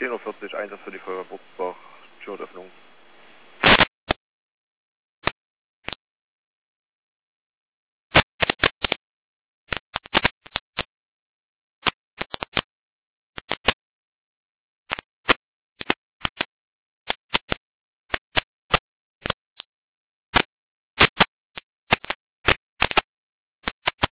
10:40 Uhr, Einsatz für die Feuerwehr Burzbach, Türöffnung.